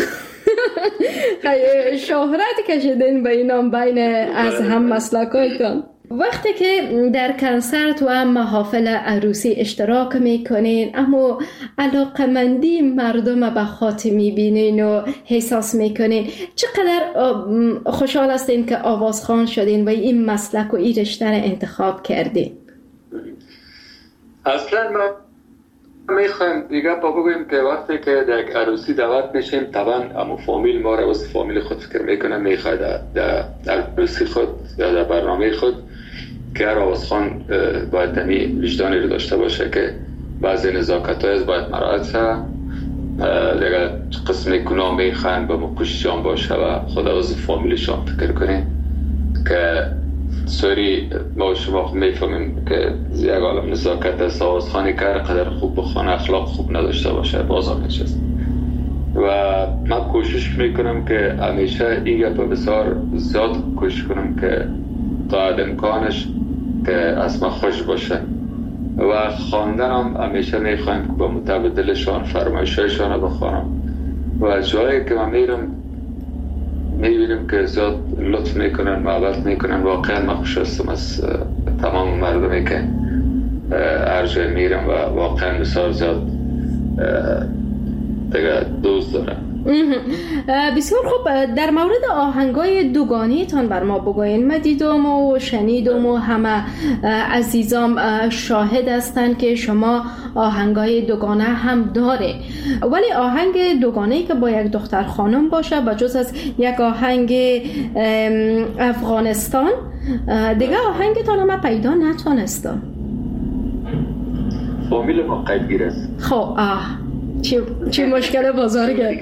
شهرت کشیدین به اینام بین از هم مسلکایتان. وقتی که در کنسرت و محافل عروسی اشتراک میکنین اما علاقمندی مردم به خاطر میبینین و احساس میکنین، چقدر خوشحال هستین که آوازخوان شدین و این مسلک و این رشته را انتخاب کردین؟ اصلا ما میخوایم دیگه با بگویم که وقتی که در یک عروسی دعوت میشیم طبعا امو فامیل ما را واسه فامیل خود فکر میکنه، میخواد در عروسی خود یا در برنامه خود که هر آوازخان باید دمی وجدانی رو داشته باشه که بعضی نزاکت های باید مراعات شه، دیگه قسم گناه میخواین با مکششان باشه و خود از فامیلشان فکر کنیم که سوری ما شما میفهمیم که یک عالم نزاکت است، آوازخانی که قدر خوب بخوانه اخلاق خوب نداشته باشه بازار نشست. و من کوشش میکنم که همیشه این گپ بسیار زیاد کوشش کنم که تا امکانش که از ما خوش باشه و خواندنم همیشه میخوایم که با متبادلشان فرمایشایشان رو بخوانم و جایی که من میرم میبینیم که زیاد لطف میکنن، محبت میکنن. واقعا من خوش هستم از تمام مردمی که هر جای میرم و واقعا بسیار زیاد دیگه دوست دارم. بسیار خوب. در مورد آهنگای دوگانی تان بر ما بگوین. من دیدم و شنیدم و همه عزیزام شاهد هستند که شما آهنگای دوگانه هم داره، ولی آهنگ دوگانه‌ای که با یک دختر خانم باشه با جز از یک آهنگ افغانستان دیگه آهنگتان هم پیدا نتونستم. فامیل ما قیدگیر است. خب آه چی, چی مشکل بزرگه.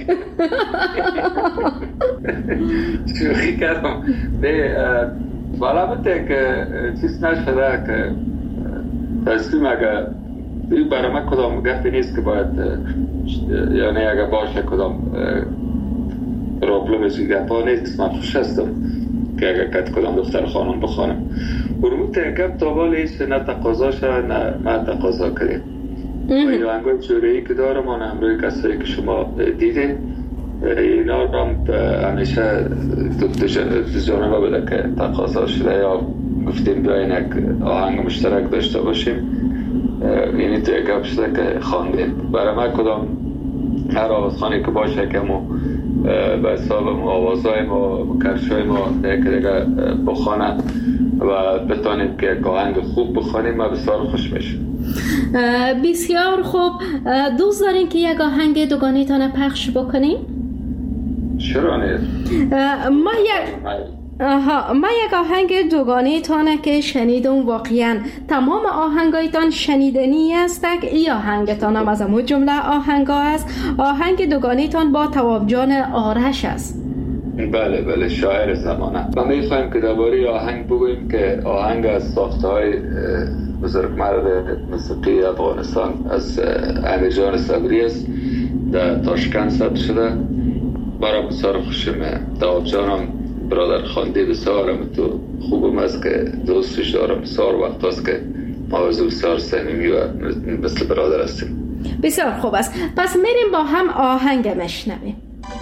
شوخی کردم. نه والا بته که چیز نشده که تصمیم اگه این برای من کدام گفتی نیست که باید یعنی اگه باشه کدام پروبلمش گفت نیست. من خوش هستم که اگه کت کدام دختر خانم بخوانم برمون تنکب تا بالا ایست نه تقاضا شد نه من تقاضا کریم و این آهنگای جوره‌ای که دارم آن همروی کسایی که شما دیدین اینا رو همیشه دو جانبه بده که تقاضا شده یا گفتیم بیاین یک آهنگ مشترک داشته باشیم. یعنی تو یک گپ شده که خواندیم برای من کدام هر آوازخانی که باشه که ما به حساب آوازهای ما کرشای ما دیگه دیگه بخوانه و بتانیم که یک آهنگ خوب بخوانیم ما بسیار خوش میشیم. بسیار خوب. دوست دارین که یک آهنگ دوگانه تانه پخش بکنیم؟ چرا نیست؟ ما یک آها ما یک آهنگ دوگانه تانه که شنیدم واقعا تمام آهنگایتان شنیدنی است. ای آهنگتان هم از همون جمله آهنگا است. آهنگ دوگانه تان با تواب جان آرش است. بله بله شاعر زمانه. ما میخوایم که درباره آهنگ بگوییم که آهنگ از ساخته های بزرگمرد موسیقی افغانستان از امیر جان صبری است. در تاشکند ثبت شده. برای بسیار خوشمه. تواب جانم برادر خانده بسیارم تو خوبم است که دوستش دارم. بسیار وقت است که ما از بسیار صمیمی و مثل برادر هستیم. بسیار خوب است. پس میریم با هم آهنگ مشنویم.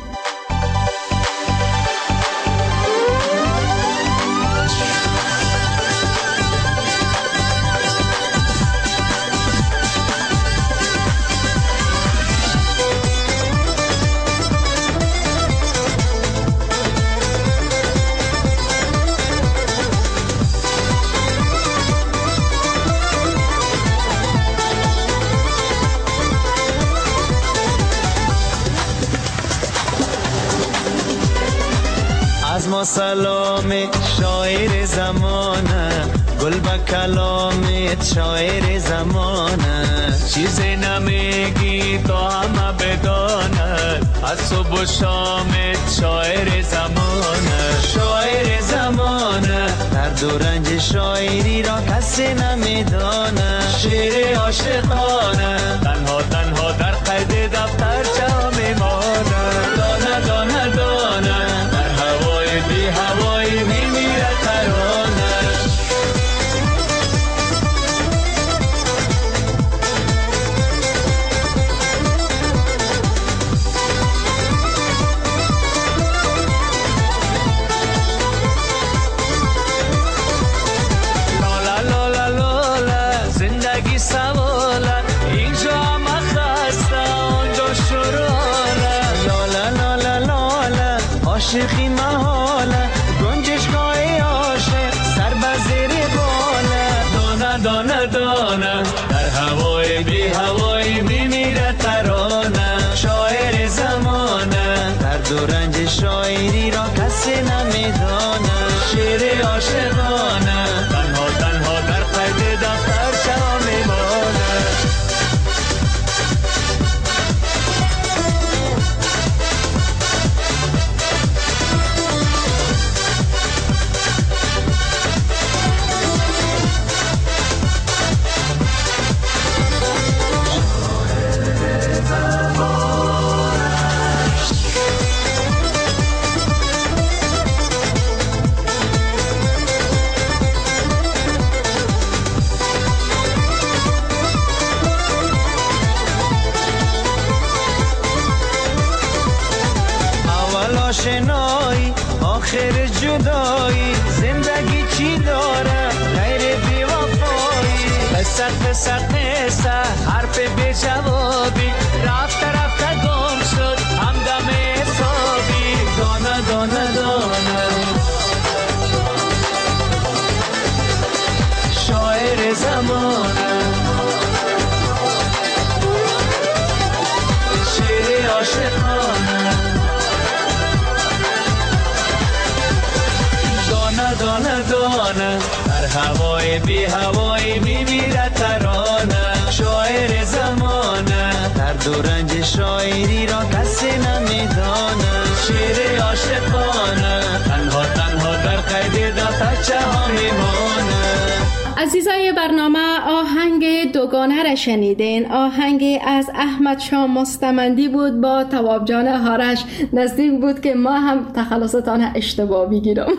ما سلام شاعر زمانه گل با کلامت شاعر زمانه چیزی نمیگی تو همه بداند از صبح و شامت شاعر زمانه شاعر زمانه درد و رنج شاعری را کسی نمیدانه شعر عاشقانه تنها تنها در قید دفتر چه میمانه دانه دانه دانه بی هوایی میمیره ترانش لالا لالا لالا زندگی سواله اینجا همه خسته اونجا شراله لالا لالا لالا عاشقی محاله گنجشگاه عاشق سر به زیر باله دانه دانه دانه در هوا درد و رنج شاعری را کسی نمیدانه. شعر عاشقانه تنها تنها در قید دفتر چرا میمانه. آشنایی آخر جدایی، زندگی چی داره غیر بی وفایی. قصه قصه قصه حرف بی جوابی، رفت رفت گم شد همدم حسابی. دانه دانه دانه شاعر زمانه، شعر عاشقانه. دانه دانه در هوای بی هوای میمیره ترانه. شاعر زمانه درد و رنج شاعری را کسی نمیدانه. شعر عاشقانه تنها تنها در قید دفترچه ها میمانه. عزیزای برنامه، آهنگ دوگانه را شنیدین. آهنگ از احمد شاه مستمندی بود با تواب جان هارش. نزدیک بود که ما هم تخلصتان اشتباه بگیرم.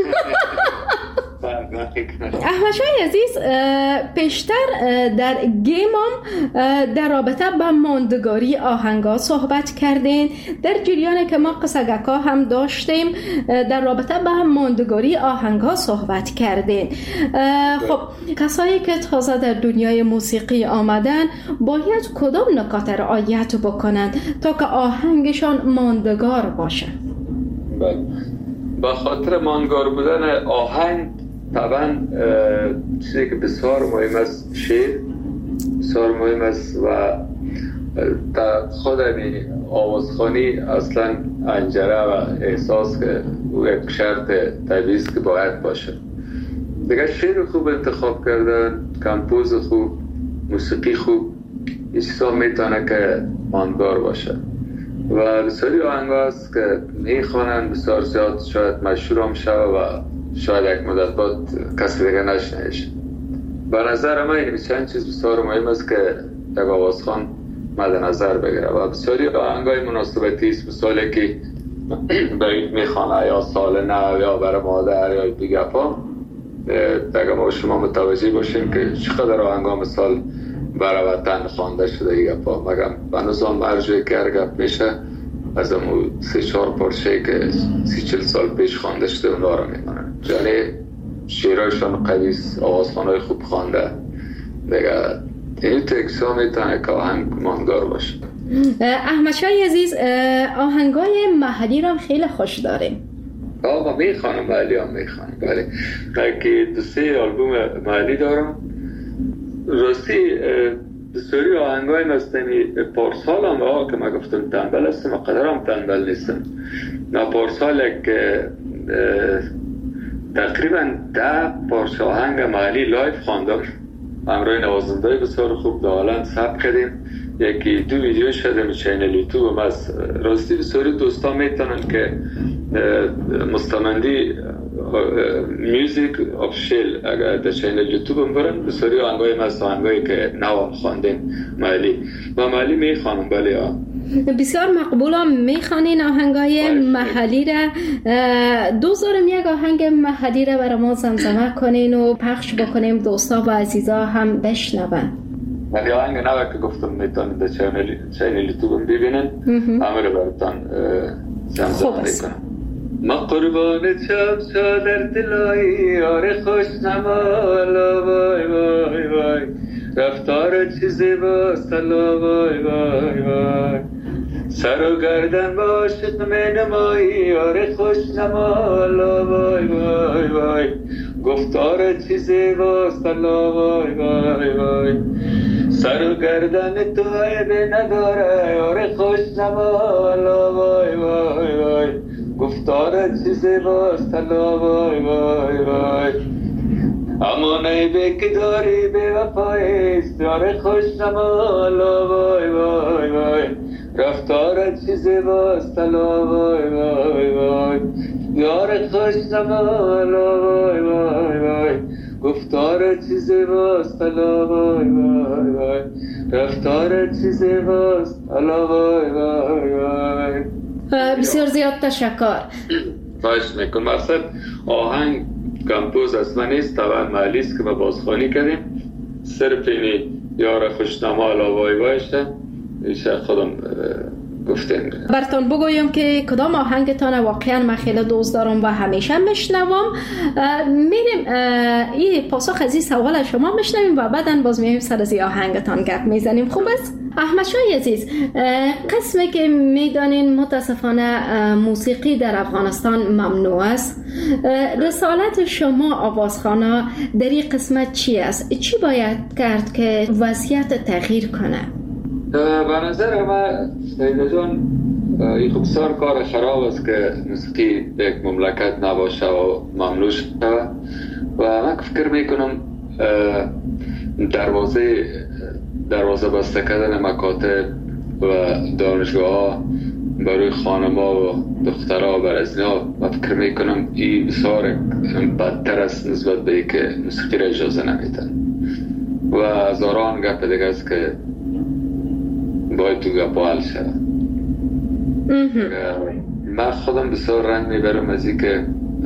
احمد شاه عزیز، پیشتر در گیمم در رابطه با ماندگاری آهنگا صحبت کردین. در جریان که ما قصگکا هم داشتیم در رابطه با ماندگاری آهنگا صحبت کردین. خب کسایی که تازه در دنیای موسیقی آمدن باید کدام نکات رعایت بکنند تا که آهنگشان ماندگار باشه؟ بله، با خاطر ماندگار بودن آهنگ طبعا چیزی که بسیار مهم است شعر بسیار مهم است و در خود این آوازخوانی اصلا انجره و احساس که او یک شرط طبیعی است که باید باشه. دیگه شعر خوب انتخاب کردن، کمپوز خوب، موسیقی خوب، این چیزا میتونه که ماندگار باشه. و بسیاری آهنگا هست که میخوانن بسیار زیاد شاید مشهور هم شود و شاید یک مدت بعد کسی دیگه نشنهش. به نظر من این چند چیز بسیار مهم است که یک آوازخوان مد نظر بگیره و بسیاری آهنگای مناسبتی است. مثالی که برید میخوانه یا سال نو یا برای مادر یا دیگه پا دیگه ما شما متوجه باشیم که چقدر آهنگا مثال برای وطن خوانده شده دیگه پا مگم به نظام مرجوی که ارگب میشه از امو سی چار پارچه که سی چل سال پیش خوانده شده اونا رو میمانن. یعنی شیرایشان قویس، آوازخوانای خوب خوانده دیگه این تکسا میتونه که آهنگ ماندگار باشه. احمد شاه عزیز، آهنگای محلی رو خیلی خوش داریم. آقا میخوانم، محلی هم میخوانم، ولی که دو سه آلبوم محلی دارم. راستی بسیاری آهنگای مستمی پارسال هم آقا که من گفتم تنبل هستم و قدر هم تنبل نیستم. نه پارسال که تقریبا ده پارچه آهنگ محلی لایف خواندم همراه نوازنده بسیار خوب دالند ثبت کردیم. یکی دو ویدیو شده چینل یوتیوب هم از راستی بسیاری دوستا میتونن که مستمندی میوزیک آفیشیل اگر در چینل یوتیوب هم برن بسیاری آهنگای مست آهنگایی که نو خواندیم محلی و محلی میخوانم. بله ها بسیار مقبولم میخوانین آهنگای محلی را. دوست دارم یک آهنگ محلی را برای ما زمزمه کنین و پخش بکنیم دوستا و عزیزا هم بشنون. ولی آهنگ نوه که گفتم میتونید در چینل یوتیوب ببینن همه رو براتان زمزمه میکنم. ما قربان چمچا در دلایی یار خوش نمالا وای وای وای رفتار چیزی با سلا وای وای وای سر و گردن با عاشق می نمایی یار خوش نمالا وای وای وای گفتار چیزی با سلا وای وای وای سر و گردن تو عیبی نداره یار خوش نمالا وای وای وای گفتار چی زیباست الا وای وای وای اما نیبه که داری به وفایست یار خوش نمالا وای وای وای رفتار چی زیباست الا وای وای وای یار خوش نمالا وای وای وای گفتار چی زیباست الا وای وای وای رفتار چی زیباست الا وای وای وای. بسیار زیاد تشکر. خواهش میکنم. مقصد آهنگ کمپوز از من نیست، طبعا محلی است که ما بازخوانی کردیم. صرف اینی یار خوشنما الا وای وایشه ایشه خودم گفتیم. براتون بگویم که کدام آهنگتان واقعا من خیلی دوست دارم و همیشه میشنوم. میریم این پاسخ از این سوال شما میشنویم و بعدا باز میایم سر از این آهنگتان گپ میزنیم. خوب است؟ احمد شاه عزیز، قسمی که میدانین متاسفانه موسیقی در افغانستان ممنوع است. رسالت شما آوازخوانا در این قسمت چی است؟ چی باید کرد که وضعیت تغییر کنه؟ به نظر من سیده جان این بسیار کار خراب است که موسیقی به یک مملکت نباشه و ممنوع شده و من فکر میکنم دروازه دروازه بسته کردن مکاتب و دانشگاه ها برای خانما و دخترها و برزنها من فکر میکنم این بسیار بدتر است نسبت به ای که موسیقی را اجازه نمیدن و هزاران گپ دیگه است که باید تو گپا حل شد. من خودم بسیار رنج میبرم از این که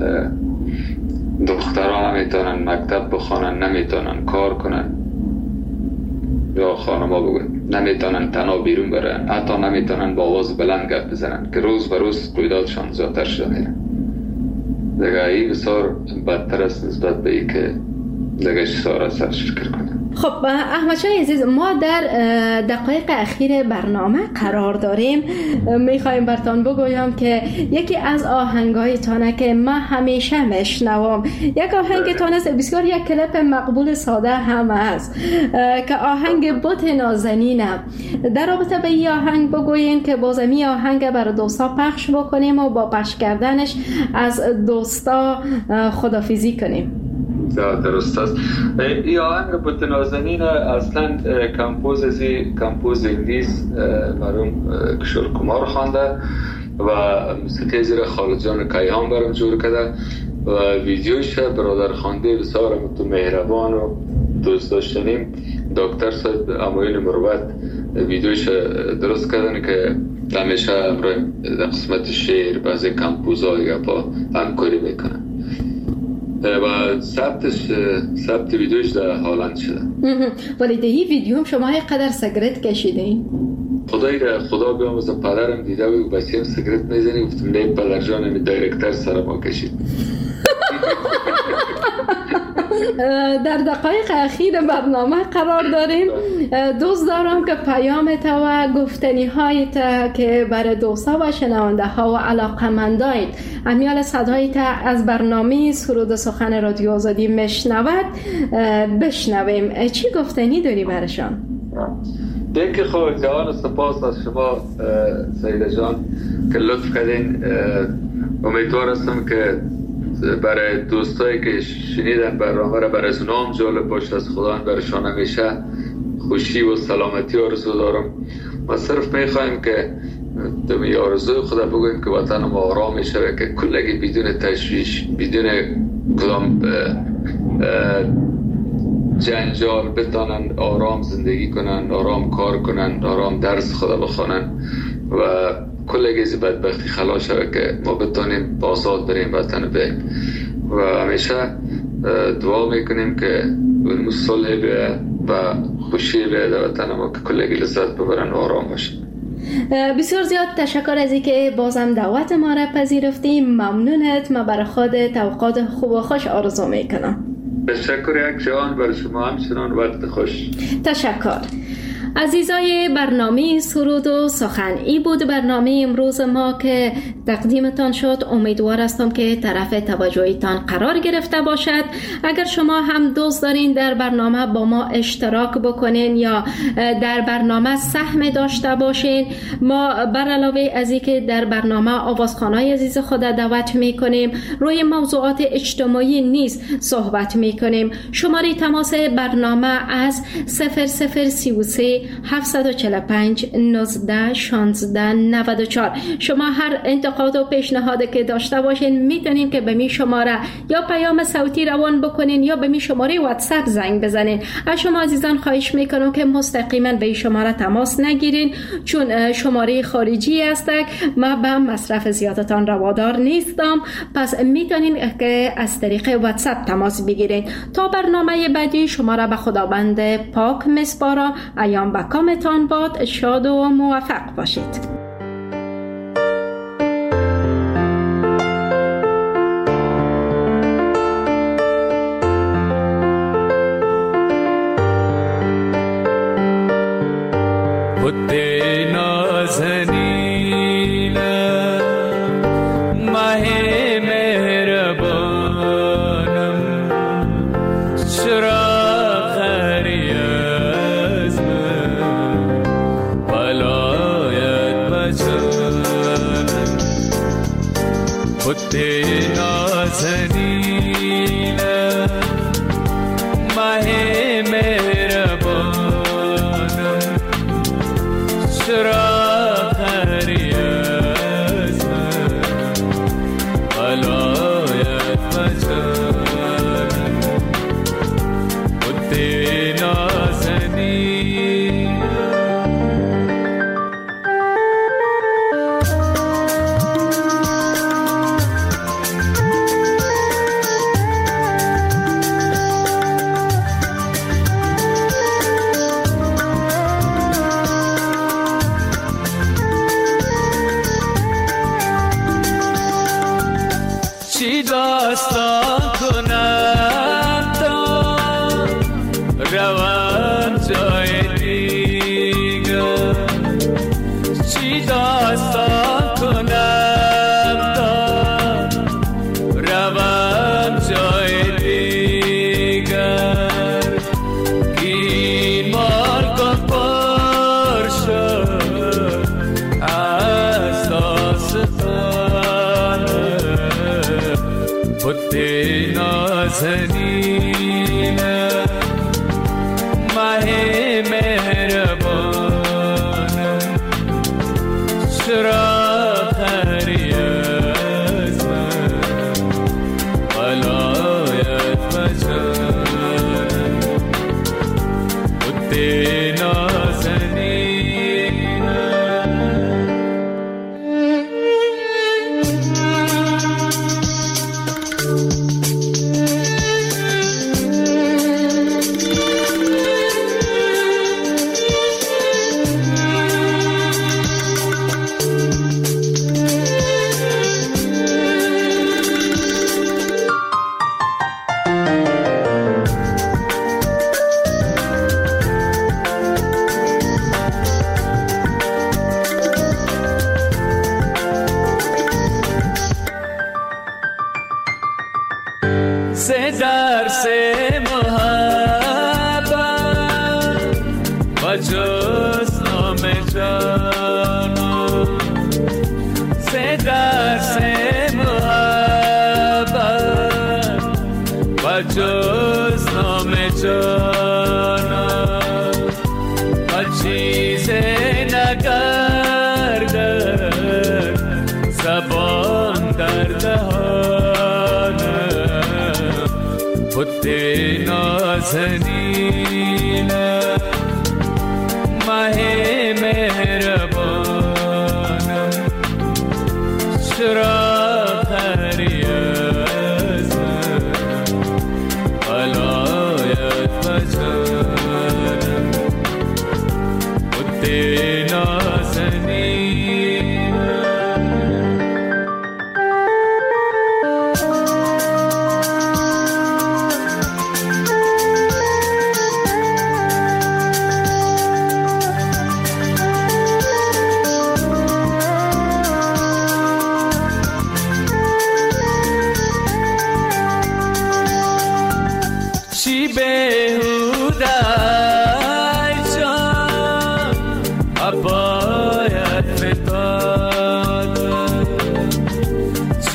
دخترها نمیتونن مکتب بخوانن، نمیتونن کار کنن یا خانما بگن نمیتونن تنها بیرون برن، حتی نمیتونن با آواز بلند گپ بزنن که روز به روز رویدادشان زیادتر شده میره. دیگه این بسیار بدتر است نسبت به این که دیگه چیزها را سرش فکر کنن. خب احمد شاه عزیز، ما در دقایق اخیر برنامه قرار داریم. میخوایم براتون بگویم که یکی از آهنگایتانه که من همیشه میشنوم، یک آهنگتان است بسیار یک کلیپ مقبول ساده هم است که آهنگ بت نازنینم. در رابطه به این آهنگ بگوین که بازمی آهنگ برای دوستا پخش بکنیم و با پخش کردنش از دوستا خدافیزی کنیم. درست است. این آهنگ بت نازنین اصلا کمپوز ازی کمپوز انگلیس مرحوم کشور کمار خوانده و موسیقی زیر خالد جان کیهان برام جور کرده و ویدیوش برادر خوانده بسیار مهربان و دوست داشتنیم دکتر صاحب اموین مروت ویدیوش درست کردن که همیشه امروز در قسمت شعر بعضی کمپوزها دیگه با همکاری میکنن و ثبتش ثبت ویدیوش در هالند شده. ولی در این ویدیو هم شما قدر سیگرت کشیدین؟ خدای را خدا بیاموزه پدرم دیده و بچه‌ام سیگرت میزنی گفتم نه پدر جان می دایرکتر سر ما کشید. در دقایق اخیر برنامه قرار داریم. دوست دارم که پیامت و گفتنی هایت که برای دوستا و شنونده ها و علاقمندایت امیال صدایت از برنامه سرود سخن رادیو آزادی میشنود بشنویم. چی گفتنی داری برشان؟ دیگه خب جوان سپاس از شما سیده جان که لطف کردین. امیدوار هستم که برای دوستایی که شنیدن برنامه را برای اونام جالب باشه، از خدا برشان همیشه خوشی و سلامتی آرزو دارم. ما صرف میخوایم که دمی آرزوی خدا بگویم که وطن ما آرام میشه و که کلگی بدون تشویش بدون کدام جنجال بتانن آرام زندگی کنن، آرام کار کنن، آرام درس خدا بخونن و کلگی از بدبختی خلاص شود که ما بتانیم آزاد بریم وطن به و همیشه دعا میکنیم که اون صلح بیاید و خوشی بیاید در وطن ما که کلگی لذت ببرن و آرام باشن. بسیار زیاد تشکر از اینکه بازم دعوت ما را پذیرفتی. ممنونت. ما برای خودت اوقات خوب و خوش آرزو میکنم. تشکر یک جوان برای شما همچنان وقت خوش. تشکر. عزیزای برنامه سرود و سخن، ای بود برنامه امروز ما که تقدیمتان شد. امیدوار هستم که طرف توجهتان قرار گرفته باشد. اگر شما هم دوست دارین در برنامه با ما اشتراک بکنین یا در برنامه سهم داشته باشین، ما بر علاوه از اینکه در برنامه آوازخوان‌های عزیز خود دعوت میکنیم، روی موضوعات اجتماعی نیز صحبت میکنیم. شماره تماس برنامه از صفر صفر سی و سه هفتصد و چهل و پنج نوزده شانزده نود و چهار. شما هر انتقاد و پیشنهادی که داشته باشین میتونین که به می شماره یا پیام صوتی روان بکنین یا به می شماره واتساپ زنگ بزنین. از شما عزیزان خواهش میکنم که مستقیما به این شماره تماس نگیرین، چون شماره خارجی است. ما به مصرف زیادتان روادار نیستم، پس میتونین که از طریق واتساپ تماس بگیرین. تا برنامه بعدی شما را به خداوند پاک میسپارم. ایام به کامتان باد. شاد و موفق باشید.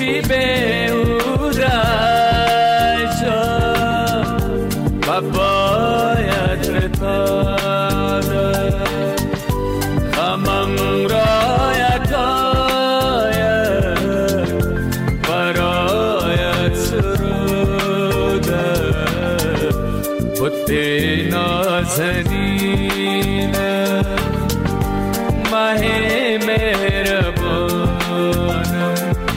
چی بیهوده شد و باید رتاده غمم را یکایت برایت سروده بطی نازنینه ماه مهربانم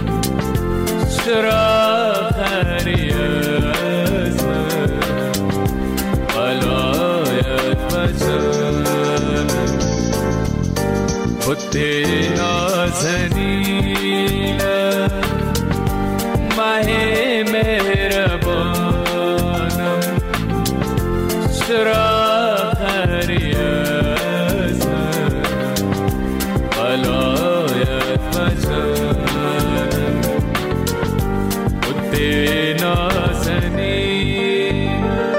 چرا خری از من ولایت بجانم بطی نازنینه ماه مهربانم چرا خری از من ولایت بجانم بطی نازنینه.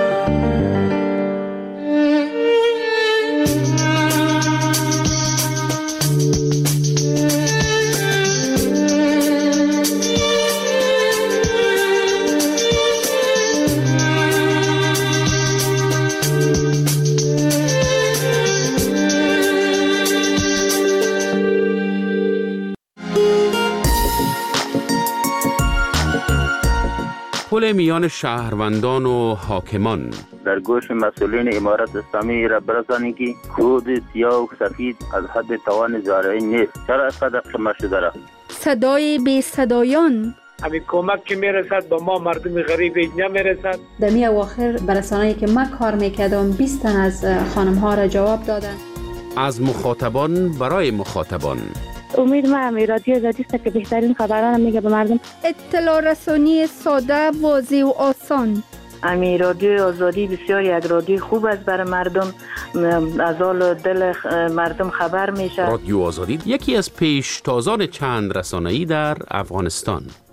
پل میان شهروندان و حاکمان. در گوش مسئولین امارت اسلامی را برسانی که خود سیاه و سفید از حد توان زارعی نیست. چرا اینقدر قیمت شده را؟ صدای بی صدایان. همین کمک که میرسد با ما مردم غریب اینجا میرسد. در می اواخر برسانه‌ای که من کار میکردم بیست تن از خانم ها را جواب دادن. از مخاطبان برای مخاطبان. امید من رادیو آزادی است که بهترین خبران میگه به مردم. اطلاع رسانی ساده، واضح و آسان. امی رادیو آزادی بسیار یک رادیو خوب است برای مردم، از حال دل مردم خبر میشه. رادیو آزادی یکی از پیشتازان چند رسانه‌ای در افغانستان.